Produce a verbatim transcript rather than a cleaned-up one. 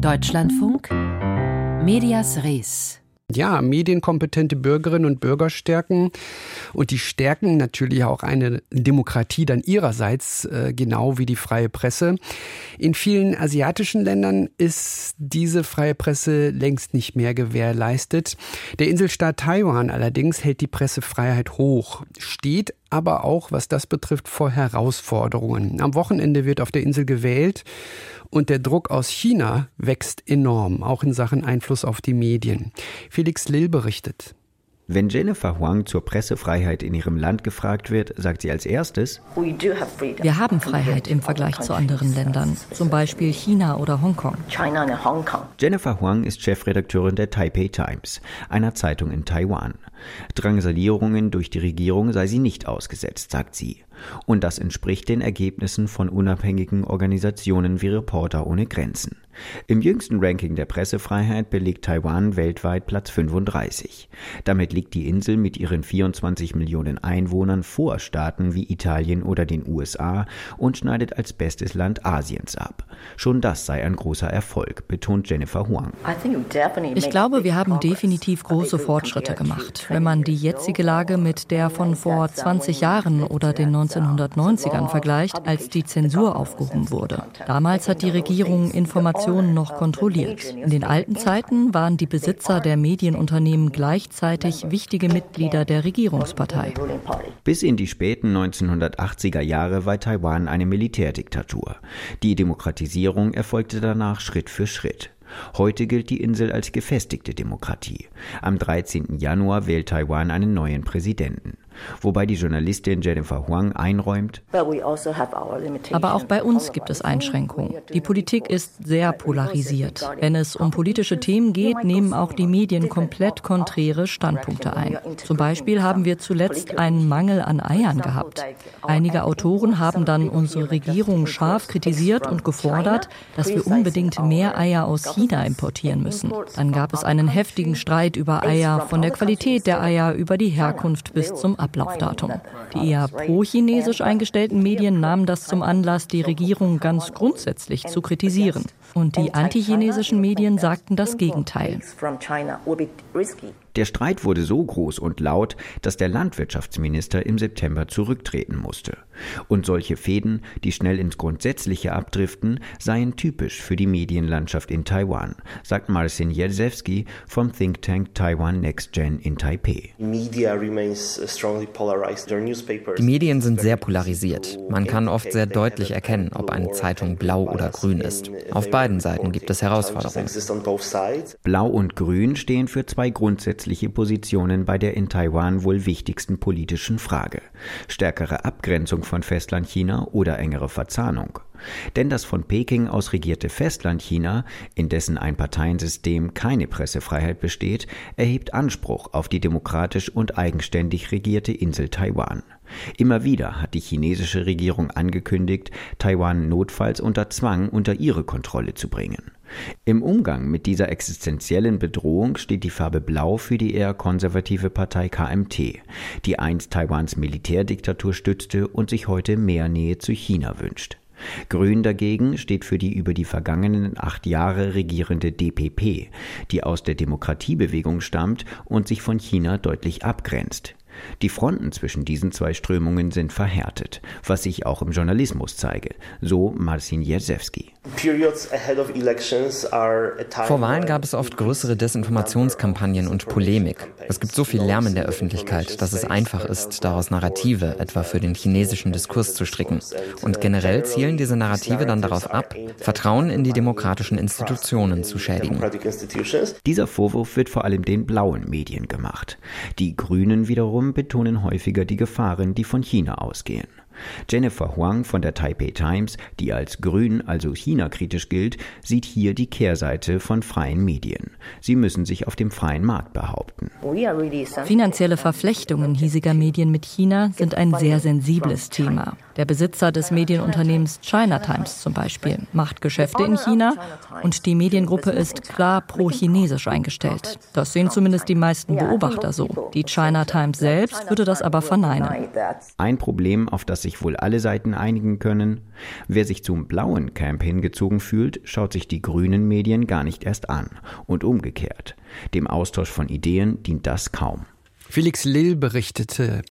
Deutschlandfunk, Medias Res. Ja, medienkompetente Bürgerinnen und Bürger stärken. Und die stärken natürlich auch eine Demokratie dann ihrerseits, äh, genau wie die freie Presse. In vielen asiatischen Ländern ist diese freie Presse längst nicht mehr gewährleistet. Der Inselstaat Taiwan allerdings hält die Pressefreiheit hoch, steht aber auch, was das betrifft, vor Herausforderungen. Am Wochenende wird auf der Insel gewählt. Und der Druck aus China wächst enorm, auch in Sachen Einfluss auf die Medien. Felix Lill berichtet. Wenn Jennifer Huang zur Pressefreiheit in ihrem Land gefragt wird, sagt sie als erstes: Wir haben Freiheit im Vergleich zu anderen Ländern, zum Beispiel China oder Hongkong. Jennifer Huang ist Chefredakteurin der Taipei Times, einer Zeitung in Taiwan. Drangsalierungen durch die Regierung sei sie nicht ausgesetzt, sagt sie. Und das entspricht den Ergebnissen von unabhängigen Organisationen wie Reporter ohne Grenzen. Im jüngsten Ranking der Pressefreiheit belegt Taiwan weltweit Platz fünfunddreißig. Damit liegt die Insel mit ihren vierundzwanzig Millionen Einwohnern vor Staaten wie Italien oder den U S A und schneidet als bestes Land Asiens ab. Schon das sei ein großer Erfolg, betont Jennifer Huang. Ich glaube, wir haben definitiv große Fortschritte gemacht. Wenn man die jetzige Lage mit der von vor zwanzig Jahren oder den neunzehnhundertneunzigern vergleicht, als die Zensur aufgehoben wurde. Damals hat die Regierung Informationen noch kontrolliert. In den alten Zeiten waren die Besitzer der Medienunternehmen gleichzeitig wichtige Mitglieder der Regierungspartei. Bis in die späten neunzehnhundertachtziger Jahre war Taiwan eine Militärdiktatur. Die Demokratisierung erfolgte danach Schritt für Schritt. Heute gilt die Insel als gefestigte Demokratie. Am dreizehnten Januar wählt Taiwan einen neuen Präsidenten. Wobei die Journalistin Jennifer Huang einräumt: Aber auch bei uns gibt es Einschränkungen. Die Politik ist sehr polarisiert. Wenn es um politische Themen geht, nehmen auch die Medien komplett konträre Standpunkte ein. Zum Beispiel haben wir zuletzt einen Mangel an Eiern gehabt. Einige Autoren haben dann unsere Regierung scharf kritisiert und gefordert, dass wir unbedingt mehr Eier aus China importieren müssen. Dann gab es einen heftigen Streit über Eier, von der Qualität der Eier über die Herkunft bis zum Ablaufdatum. Die eher pro-chinesisch eingestellten Medien nahmen das zum Anlass, die Regierung ganz grundsätzlich zu kritisieren. Und die antichinesischen Medien sagten das Gegenteil. Der Streit wurde so groß und laut, dass der Landwirtschaftsminister im September zurücktreten musste. Und solche Fehden, die schnell ins Grundsätzliche abdriften, seien typisch für die Medienlandschaft in Taiwan, sagt Marcin Jerzewski vom Think Tank Taiwan Next Gen in Taipei. Die Medien sind sehr polarisiert. Man kann oft sehr deutlich erkennen, ob eine Zeitung blau oder grün ist. Auf beiden Seiten gibt es Herausforderungen. Blau und Grün stehen für zwei grundsätzliche Positionen bei der in Taiwan wohl wichtigsten politischen Frage: stärkere Abgrenzung von Festlandchina oder engere Verzahnung. Denn das von Peking aus regierte Festlandchina, in dessen Einparteiensystem keine Pressefreiheit besteht, erhebt Anspruch auf die demokratisch und eigenständig regierte Insel Taiwan. Immer wieder hat die chinesische Regierung angekündigt, Taiwan notfalls unter Zwang unter ihre Kontrolle zu bringen. Im Umgang mit dieser existenziellen Bedrohung steht die Farbe Blau für die eher konservative Partei K M T, die einst Taiwans Militärdiktatur stützte und sich heute mehr Nähe zu China wünscht. Grün dagegen steht für die über die vergangenen acht Jahre regierende D P P, die aus der Demokratiebewegung stammt und sich von China deutlich abgrenzt. Die Fronten zwischen diesen zwei Strömungen sind verhärtet, was sich auch im Journalismus zeige, so Marcin Jerzewski. Vor Wahlen gab es oft größere Desinformationskampagnen und Polemik. Es gibt so viel Lärm in der Öffentlichkeit, dass es einfach ist, daraus Narrative, etwa für den chinesischen Diskurs, zu stricken. Und generell zielen diese Narrative dann darauf ab, Vertrauen in die demokratischen Institutionen zu schädigen. Dieser Vorwurf wird vor allem den blauen Medien gemacht. Die Grünen wiederum betonen häufiger die Gefahren, die von China ausgehen. Jennifer Huang von der Taipei Times, die als grün, also China-kritisch gilt, sieht hier die Kehrseite von freien Medien. Sie müssen sich auf dem freien Markt behaupten. Finanzielle Verflechtungen hiesiger Medien mit China sind ein sehr sensibles Thema. Der Besitzer des Medienunternehmens China Times zum Beispiel macht Geschäfte in China und die Mediengruppe ist klar pro-chinesisch eingestellt. Das sehen zumindest die meisten Beobachter so. Die China Times selbst würde das aber verneinen. Ein Problem, auf das das sich wohl alle Seiten einigen können. Wer sich zum blauen Camp hingezogen fühlt, schaut sich die grünen Medien gar nicht erst an. Und umgekehrt. Dem Austausch von Ideen dient das kaum. Felix Lill berichtete.